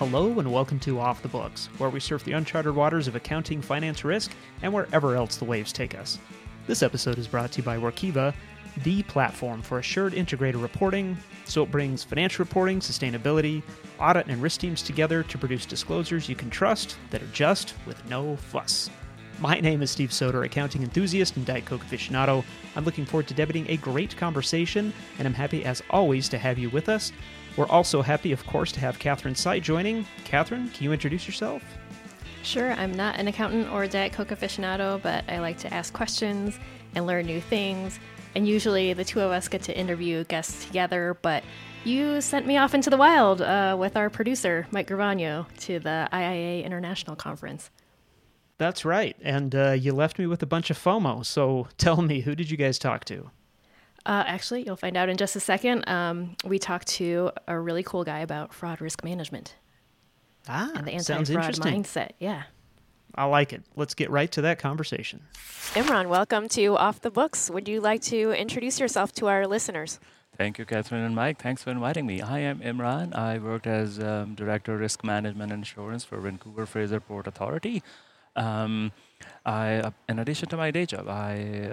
Hello and welcome to Off the Books, where we surf the uncharted waters of accounting, finance, risk, and wherever else the waves take us. This episode is brought to you by Workiva, the platform for assured integrated reporting. So it brings financial reporting, sustainability, audit, and risk teams together to produce disclosures you can trust that are just with no fuss. My name is Steve Soder, accounting enthusiast and Diet Coke aficionado. I'm looking forward to debating a great conversation, and I'm happy as always to have you with us. We're also happy, of course, to have Catherine Sy joining. Catherine, can you introduce yourself? Sure, I'm not an accountant or a Diet Coke aficionado, but I like to ask questions and learn new things. And usually the two of us get to interview guests together, but you sent me off into the wild with our producer, Mike Gravano, to the IIA International Conference. That's right, and you left me with a bunch of FOMO, so tell me, who did you guys talk to? Actually, you'll find out in just a second. We talked to a really cool guy about fraud risk management. And the sounds anti-fraud interesting. mindset, yeah. I like it. Let's get right to that conversation. Imran, welcome to Off the Books. Would you like to introduce yourself to our listeners? Thank you, Catherine and Mike. Thanks for inviting me. I am Imran. I worked as Director of Risk Management and Insurance for Vancouver Fraser Port Authority. In addition to my day job, I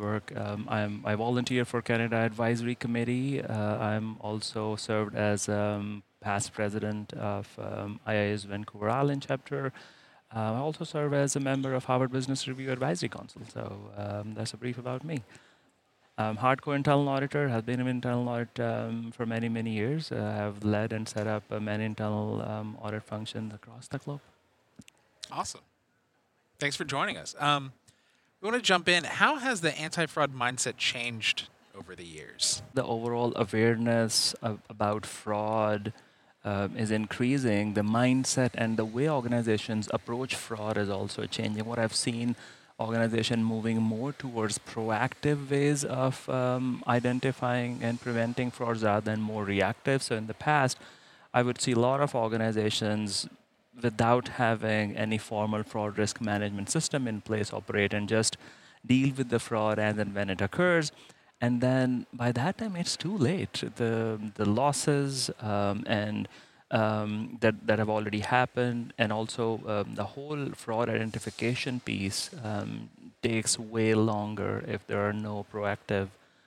volunteer for Canada Advisory Committee. I'm also served as past president of IIA's Vancouver Island chapter. I also serve as a member of Harvard Business Review Advisory Council. So that's a brief about me. Hardcore internal auditor, have been an internal audit for many, many years. Have led and set up many internal audit functions across the globe. Awesome. Thanks for joining us. We want to jump in. How has the anti-fraud mindset changed over the years? The overall awareness about fraud is increasing. The mindset and the way organizations approach fraud is also changing. What I've seen, organization moving more towards proactive ways of identifying and preventing frauds rather than more reactive. So in the past, I would see a lot of organizations without having any formal fraud risk management system in place operate and just deal with the fraud as and when it occurs. And then by that time, it's too late. The losses that have already happened, and also the whole fraud identification piece takes way longer if there are no proactive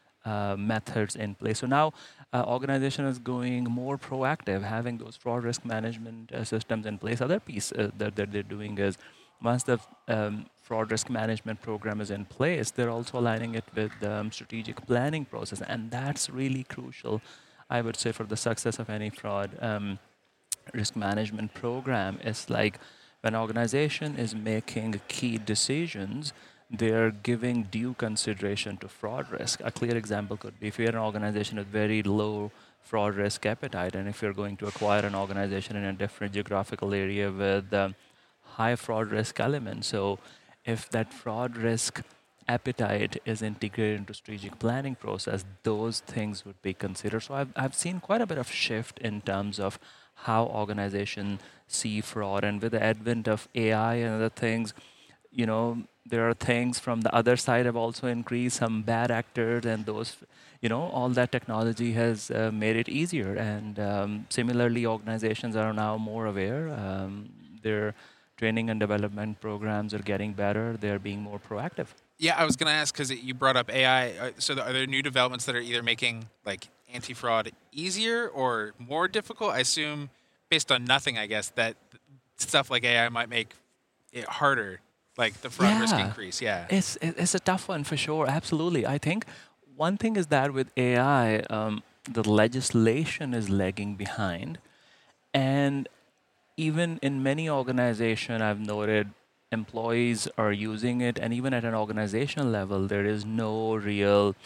methods in place. So now organization is going more proactive, having those fraud risk management systems in place. Other piece that they're doing is once the fraud risk management program is in place, they're also aligning it with the strategic planning process. And that's really crucial, I would say, for the success of any fraud risk management program. It's like when an organization is making key decisions, they're giving due consideration to fraud risk. A clear example could be if you're an organization with very low fraud risk appetite, and if you're going to acquire an organization in a different geographical area with high fraud risk elements. So if that fraud risk appetite is integrated into strategic planning process, those things would be considered. So I've seen quite a bit of shift in terms of how organizations see fraud. And with the advent of AI and other things, there are things from the other side have also increased, some bad actors, and those, all that technology has made it easier. And similarly, organizations are now more aware. Their training and development programs are getting better. They're being more proactive. Yeah, I was going to ask, because you brought up AI. So are there new developments that are either making anti-fraud easier or more difficult? I assume, based on nothing, I guess, that stuff like AI might make it harder. Like the fraud risk increase, yeah. It's a tough one for sure, absolutely. I think one thing is that with AI, the legislation is lagging behind. And even in many organizations, I've noted employees are using it. And even at an organizational level, there is no real,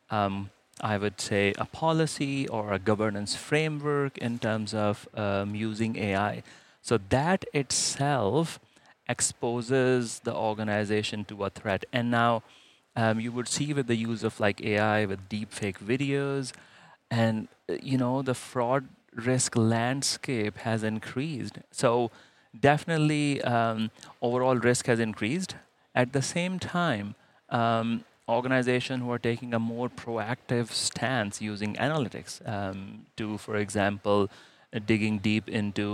I would say, a policy or a governance framework in terms of using AI. So that itself exposes the organization to a threat. And now you would see with the use of AI with deepfake videos, and the fraud risk landscape has increased. So definitely overall risk has increased. At the same time, organizations who are taking a more proactive stance using analytics to, for example, digging deep into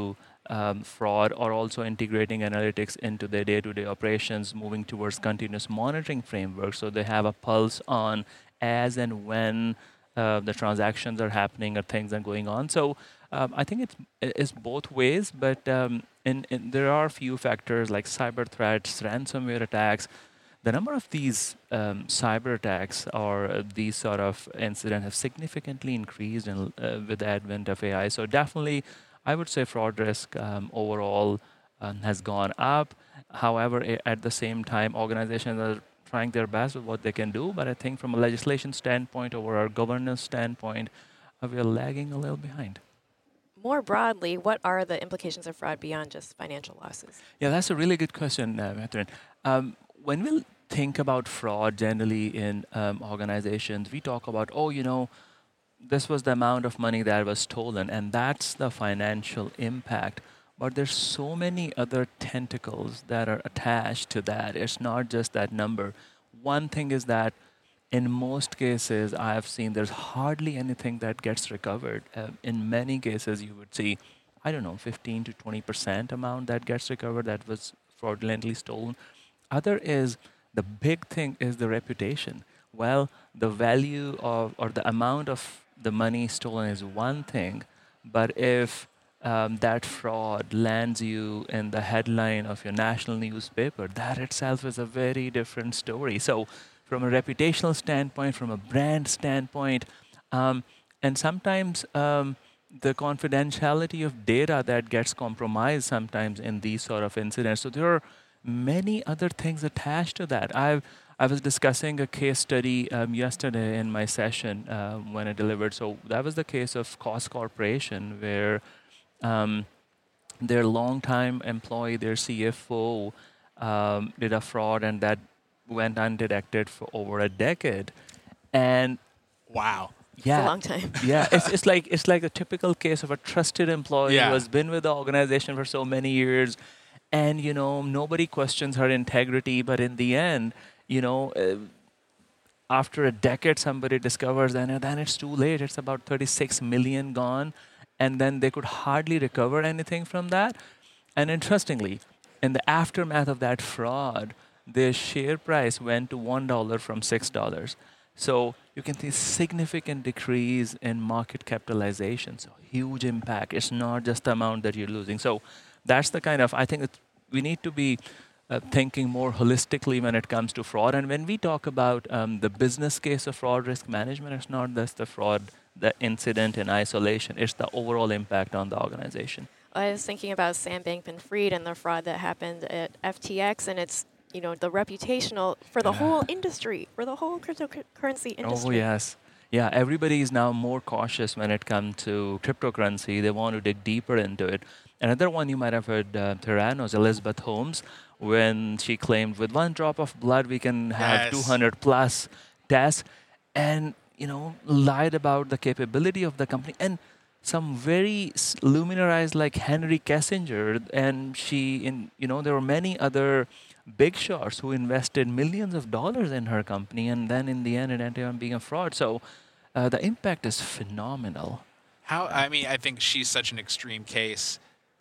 fraud, or also integrating analytics into their day-to-day operations, moving towards continuous monitoring framework, so they have a pulse on as and when the transactions are happening or things are going on. So I think it's both ways, but there are a few factors like cyber threats, ransomware attacks. The number of these cyber attacks or these sort of incidents have significantly increased with the advent of AI. So definitely, I would say fraud risk overall has gone up. However, at the same time, organizations are trying their best with what they can do. But I think from a legislation standpoint or a governance standpoint, we are lagging a little behind. More broadly, what are the implications of fraud beyond just financial losses? Yeah, that's a really good question, Catherine. When we think about fraud generally in organizations, we talk about, this was the amount of money that was stolen, and that's the financial impact. But there's so many other tentacles that are attached to that. It's not just that number. One thing is that in most cases, I have seen there's hardly anything that gets recovered. In many cases, you would see, 15 to 20% amount that gets recovered that was fraudulently stolen. Other is the big thing is the reputation. Well, the value of or the amount of the money stolen is one thing, but if that fraud lands you in the headline of your national newspaper, that itself is a very different story. So from a reputational standpoint, from a brand standpoint, and sometimes the confidentiality of data that gets compromised sometimes in these sort of incidents. So there are many other things attached to that. I was discussing a case study yesterday in my session when I delivered. So that was the case of Cost Corporation, where their longtime employee, their CFO, did a fraud, and that went undetected for over a decade. And Wow. yeah, It's a long time. yeah, it's like a typical case of a trusted employee Yeah. who has been with the organization for so many years, and nobody questions her integrity. But in the end, after a decade, somebody discovers, and then it's too late. It's about 36 million gone, and then they could hardly recover anything from that. And interestingly, in the aftermath of that fraud, their share price went to $1 from $6. So you can see significant decrease in market capitalization. So huge impact. It's not just the amount that you're losing. So that's the kind of, I think we need to be thinking more holistically when it comes to fraud. And when we talk about the business case of fraud risk management, it's not just the fraud, the incident in isolation. It's the overall impact on the organization. I was thinking about Sam Bankman-Fried and the fraud that happened at FTX, and it's the reputational for the whole industry, for the whole cryptocurrency industry. Oh, yes. Yeah, everybody is now more cautious when it comes to cryptocurrency. They want to dig deeper into it. Another one you might have heard, Theranos, Elizabeth Holmes, when she claimed with one drop of blood we can have 200 plus tests, and lied about the capability of the company. And some very luminaries like Henry Kissinger, and there were many other big shots who invested millions of dollars in her company, and then in the end it ended up being a fraud. So the impact is phenomenal. I think she's such an extreme case.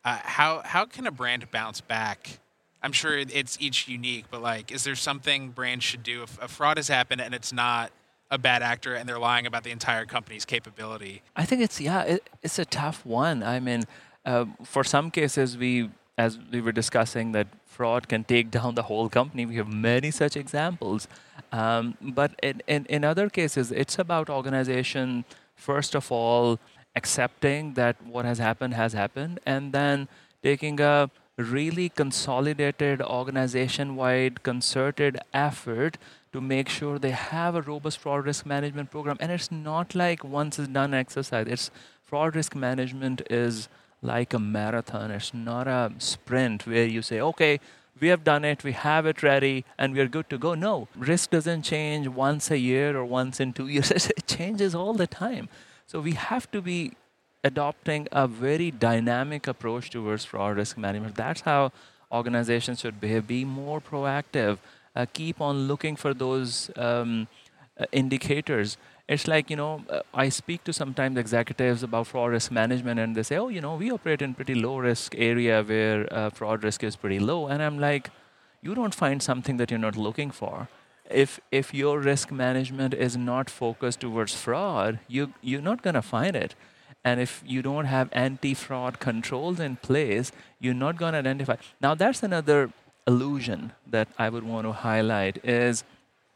How can a brand bounce back? I'm sure it's each unique, but is there something brands should do if a fraud has happened and it's not a bad actor and they're lying about the entire company's capability? I think it's a tough one. I mean, for some cases, as we were discussing, that fraud can take down the whole company. We have many such examples. But in other cases, it's about organization, first of all, accepting that what has happened, and then taking a really consolidated, organization-wide, concerted effort to make sure they have a robust fraud risk management program. And it's not like once it's done exercise. Fraud risk management is like a marathon. It's not a sprint where you say, okay, we have done it, we have it ready, and we're good to go. No, risk doesn't change once a year or once in 2 years. It changes all the time. So we have to be adopting a very dynamic approach towards fraud risk management. That's how organizations should behave. Be more proactive. Keep on looking for those indicators. It's like, I speak to sometimes executives about fraud risk management and they say, oh, we operate in pretty low risk area where fraud risk is pretty low. And I'm like, you don't find something that you're not looking for. If your risk management is not focused towards fraud, you're not going to find it. And if you don't have anti-fraud controls in place, you're not going to identify. Now, that's another illusion that I would want to highlight is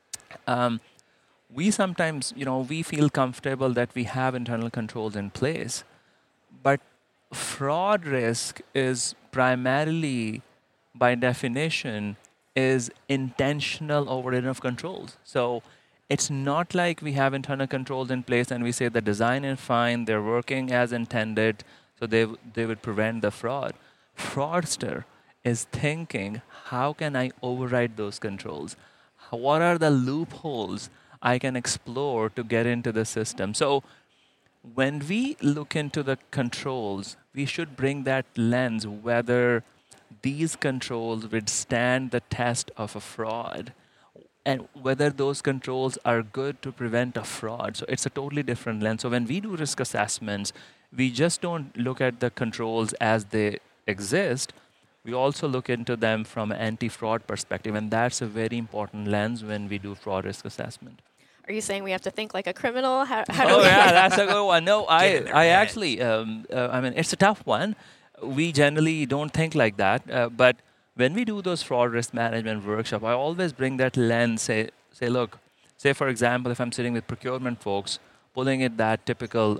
we sometimes, we feel comfortable that we have internal controls in place, but fraud risk is primarily, by definition, is intentional overriding of controls. So it's not like we have internal controls in place and we say the design is fine, they're working as intended, so they would prevent the fraud. Fraudster is thinking, how can I override those controls? What are the loopholes I can explore to get into the system? So when we look into the controls, we should bring that lens whether these controls withstand the test of a fraud and whether those controls are good to prevent a fraud. So it's a totally different lens. So when we do risk assessments, we just don't look at the controls as they exist. We also look into them from an anti-fraud perspective, and that's a very important lens when we do fraud risk assessment. Are you saying we have to think like a criminal? How do Oh we yeah, that's a good one. No, Get in their I head. actually, it's a tough one. We generally don't think like that, but when we do those fraud risk management workshop, I always bring that lens. Say, look, say for example, if I'm sitting with procurement folks, pulling it that typical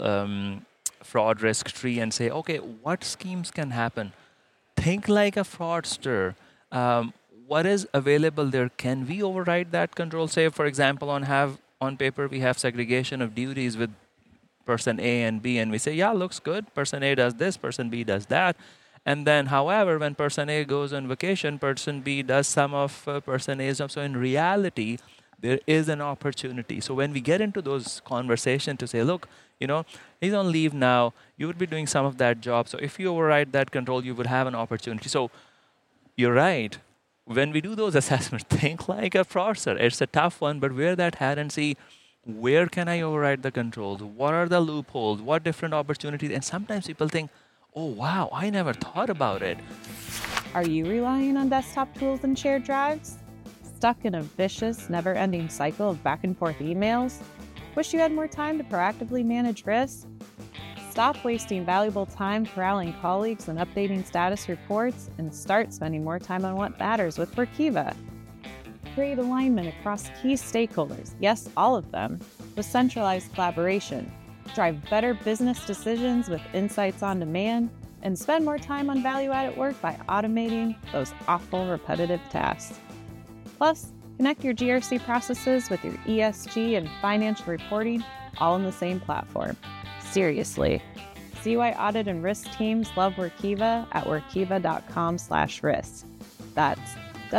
fraud risk tree, and say, okay, what schemes can happen? Think like a fraudster. What is available there? Can we override that control? Say, for example, on paper we have segregation of duties with person A and B, and we say, yeah, looks good. Person A does this, person B does that. And then, however, when person A goes on vacation, person B does some of person A's job. So in reality, there is an opportunity. So when we get into those conversations to say, look, he's on leave now, you would be doing some of that job. So if you override that control, you would have an opportunity. So you're right. When we do those assessments, think like a fraudster. It's a tough one, but wear that hat and see, where can I override the controls? What are the loopholes? What different opportunities? And sometimes people think, oh, wow, I never thought about it. Are you relying on desktop tools and shared drives? Stuck in a vicious, never-ending cycle of back-and-forth emails? Wish you had more time to proactively manage risks? Stop wasting valuable time corralling colleagues and updating status reports and start spending more time on what matters with Workiva. Create alignment across key stakeholders, yes, all of them, with centralized collaboration. Drive better business decisions with insights on demand, and spend more time on value-added work by automating those awful repetitive tasks. Plus, connect your GRC processes with your ESG and financial reporting all in the same platform. Seriously. See why audit and risk teams love Workiva at workiva.com/risk. That's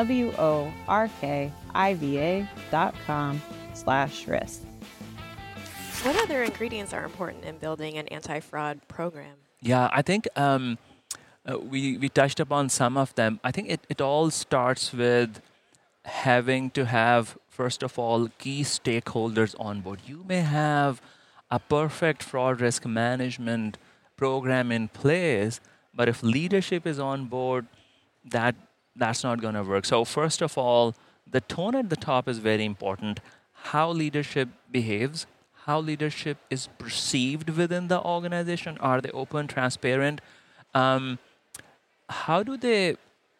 WORKIVA.com/risk. What other ingredients are important in building an anti-fraud program? Yeah, I think we touched upon some of them. I think it all starts with having to have, first of all, key stakeholders on board. You may have a perfect fraud risk management program in place, but if leadership is on board, that's not going to work. So first of all, the tone at the top is very important. How leadership behaves, how leadership is perceived within the organization. Are they open, transparent? How do they,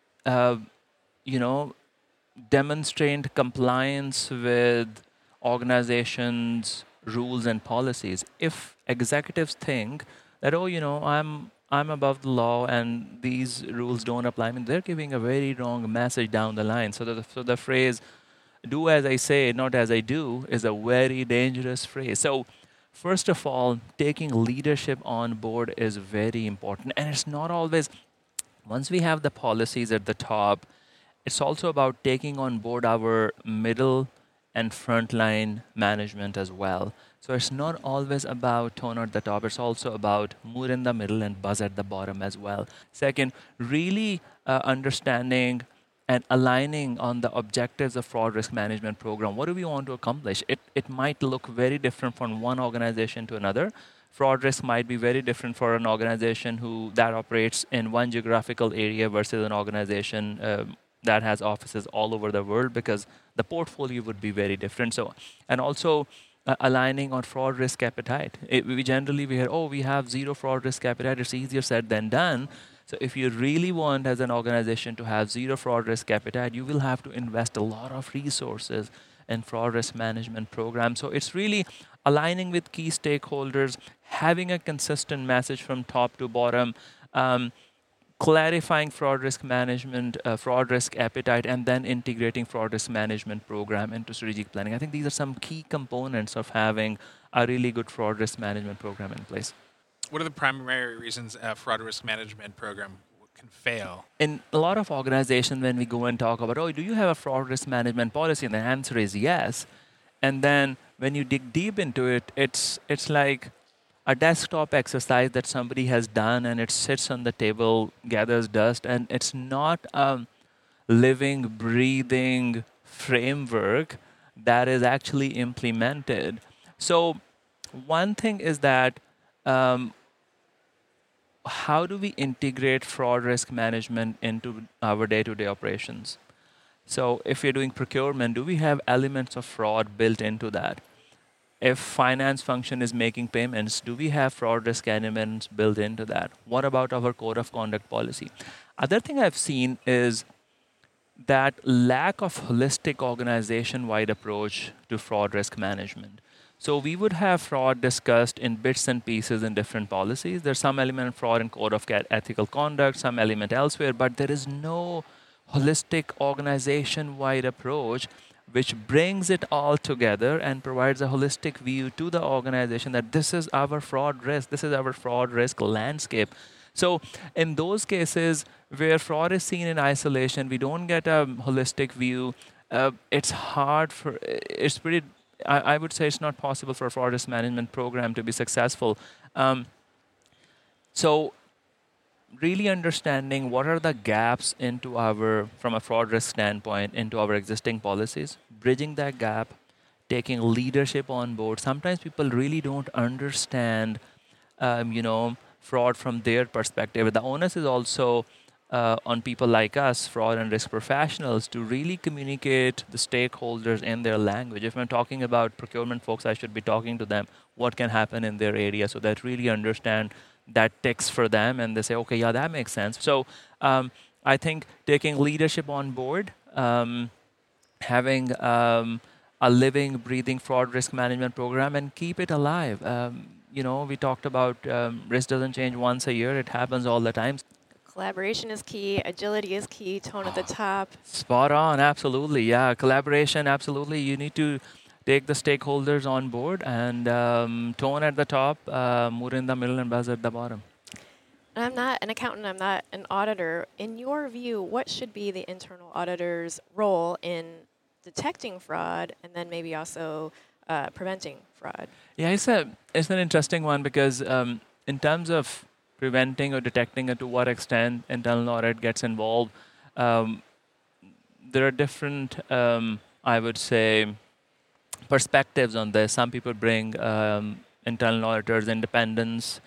demonstrate compliance with organizations' rules and policies? If executives think that, I'm above the law and these rules don't apply, I mean, they're giving a very wrong message down the line. So the phrase, do as I say, not as I do, is a very dangerous phrase. So first of all, taking leadership on board is very important. And it's not always, once we have the policies at the top, it's also about taking on board our middle and frontline management as well. So it's not always about tone at the top. It's also about mood in the middle and buzz at the bottom as well. Second, really understanding and aligning on the objectives of fraud risk management program. What do we want to accomplish? It might look very different from one organization to another. Fraud risk might be very different for an organization that operates in one geographical area versus an organization that has offices all over the world, because the portfolio would be very different. So, and also aligning on fraud risk appetite. We generally hear, oh, we have zero fraud risk appetite. It's easier said than done. So if you really want as an organization to have zero fraud risk appetite, you will have to invest a lot of resources in fraud risk management program. So it's really aligning with key stakeholders, having a consistent message from top to bottom, clarifying fraud risk management, fraud risk appetite, and then integrating fraud risk management program into strategic planning. I think these are some key components of having a really good fraud risk management program in place. What are the primary reasons a fraud risk management program can fail? In a lot of organizations, when we go and talk about, oh, do you have a fraud risk management policy? And the answer is yes. And then when you dig deep into it, it's like a desktop exercise that somebody has done, and it sits on the table, gathers dust, and it's not a living, breathing framework that is actually implemented. So one thing is that how do we integrate fraud risk management into our day-to-day operations? So if you're doing procurement, do we have elements of fraud built into that? If finance function is making payments, do we have fraud risk elements built into that? What about our code of conduct policy? Other thing I've seen is that lack of holistic organization-wide approach to fraud risk management. So we would have fraud discussed in bits and pieces in different policies. There's some element of fraud in code of ethical conduct, some element elsewhere, but there is no holistic organization-wide approach which brings it all together and provides a holistic view to the organization that this is our fraud risk, this is our fraud risk landscape. So in those cases where fraud is seen in isolation, we don't get a holistic view. I would say it's not possible for a fraud risk management program to be successful. So really understanding what are the gaps from a fraud risk standpoint into our existing policies, bridging that gap, taking leadership on board. Sometimes people really don't understand, fraud from their perspective. The onus is also on people like us, fraud and risk professionals, to really communicate the stakeholders in their language. If I'm talking about procurement folks, I should be talking to them what can happen in their area so that really understand that ticks for them and they say, okay, yeah, that makes sense. So I think taking leadership on board, having a living, breathing fraud risk management program and keep it alive. We talked about risk doesn't change once a year. It happens all the time. Collaboration is key, agility is key, tone at the top. Spot on, absolutely. Yeah, collaboration, absolutely. You need to take the stakeholders on board and tone at the top, mood in the middle, and buzz at the bottom. I'm not an accountant, I'm not an auditor. In your view, what should be the internal auditor's role in detecting fraud and then maybe also preventing fraud? Yeah, it's an interesting one because in terms of preventing or detecting and to what extent internal audit gets involved, there are different, I would say, perspectives on this. Some people bring internal auditors' independence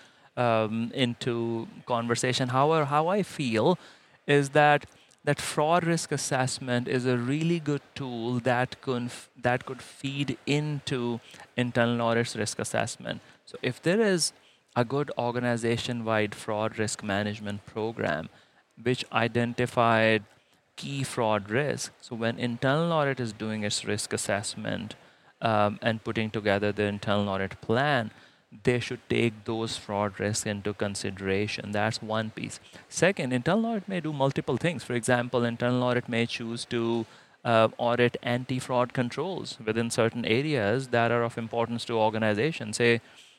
into conversation. However, how I feel is that fraud risk assessment is a really good tool that could feed into internal audit's risk assessment. So if there is a good organization-wide fraud risk management program which identified key fraud risks, so when internal audit is doing its risk assessment and putting together the internal audit plan, they should take those fraud risks into consideration. That's one piece. Second, internal audit may do multiple things. For example, internal audit may choose to audit anti-fraud controls within certain areas that are of importance to organizations. Say,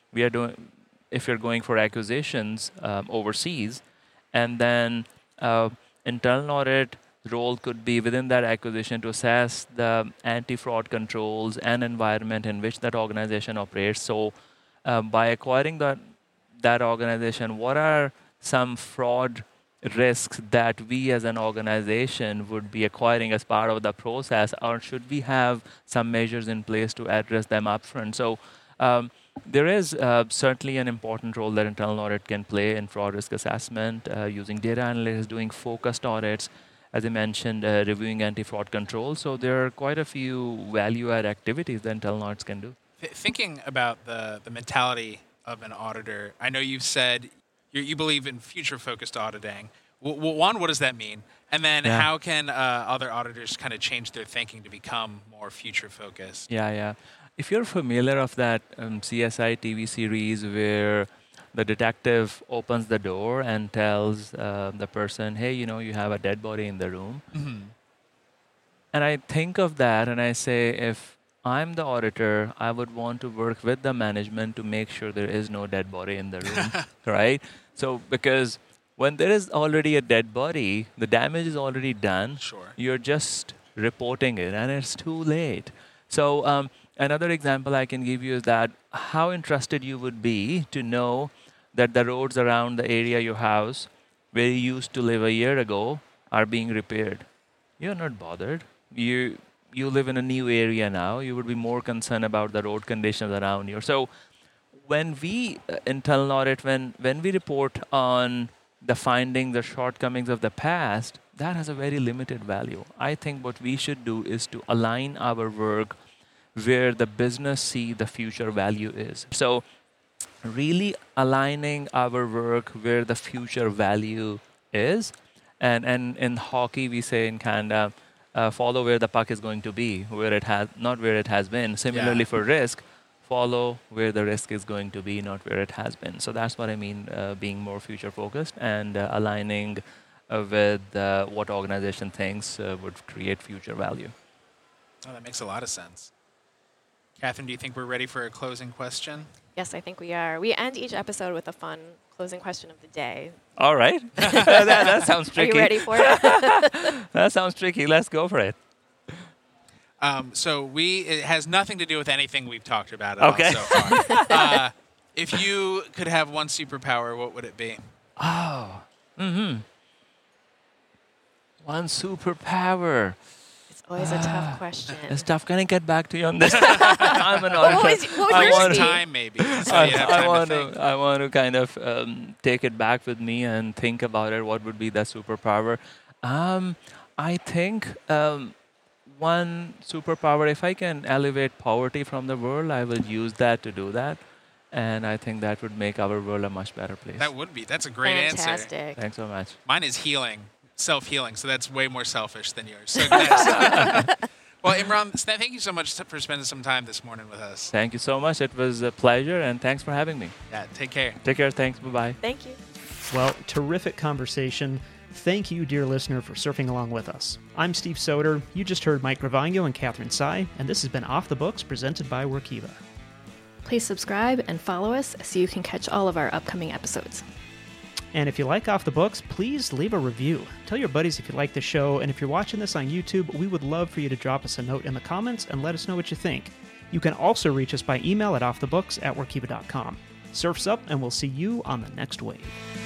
if you're going for acquisitions overseas, and then internal audit role could be within that acquisition to assess the anti-fraud controls and environment in which that organization operates. So by acquiring that organization, what are some fraud risks that we as an organization would be acquiring as part of the process, or should we have some measures in place to address them upfront? So there is certainly an important role that internal audit can play in fraud risk assessment, using data analytics, doing focused audits, as I mentioned, reviewing anti-fraud control. So there are quite a few value-add activities that internal audits can do. Thinking about the mentality of an auditor, I know you've said you believe in future-focused auditing. One, what does that mean? And then how can other auditors kind of change their thinking to become more future-focused? Yeah. If you're familiar of that CSI TV series where the detective opens the door and tells the person, hey, you have a dead body in the room. Mm-hmm. And I think of that and I say, if I'm the auditor, I would want to work with the management to make sure there is no dead body in the room, right? So because when there is already a dead body, the damage is already done. Sure. You're just reporting it and it's too late. So another example I can give you is that how interested you would be to know that the roads around the area your house, where you used to live a year ago, are being repaired. You're not bothered. You live in a new area now. You would be more concerned about the road conditions around you. So when we internal audit, when we report on the findings, the shortcomings of the past, that has a very limited value. I think what we should do is to align our work where the business see the future value is. So really aligning our work where the future value is. And in hockey, we say in Canada, follow where the puck is going to be, not where it has been. Similarly for risk, follow where the risk is going to be, not where it has been. So that's what I mean, being more future focused and aligning with what organization thinks would create future value. Oh, that makes a lot of sense. Catherine, do you think we're ready for a closing question? Yes, I think we are. We end each episode with a fun closing question of the day. All right. that sounds tricky. Are you ready for it? That sounds tricky. Let's go for it. So it has nothing to do with anything we've talked about at all so far. If you could have one superpower, what would it be? One superpower. It's always a tough question. It's tough. Can I get back to you on this? I'm an auditor. What would Time, maybe. So you have time to think. I want to kind of take it back with me and think about it. What would be that superpower? I think one superpower, if I can elevate poverty from the world, I will use that to do that. And I think that would make our world a much better place. That would be. That's a great answer. Fantastic. Thanks so much. Mine is healing, self-healing, so that's way more selfish than yours. So next. Well, Imran, thank you so much for spending some time this morning with us. Thank you so much. It was a pleasure, and thanks for having me. Yeah, take care. Take care. Thanks. Bye-bye. Thank you. Well, terrific conversation. Thank you, dear listener, for surfing along with us. I'm Steve Soder. You just heard Mike Gravagno and Catherine Tsai, and this has been Off the Books, presented by Workiva. Please subscribe and follow us so you can catch all of our upcoming episodes. And if you like Off the Books, please leave a review. Tell your buddies if you like the show, and if you're watching this on YouTube, we would love for you to drop us a note in the comments and let us know what you think. You can also reach us by email at offthebooks@workiva.com. Surf's up, and we'll see you on the next wave.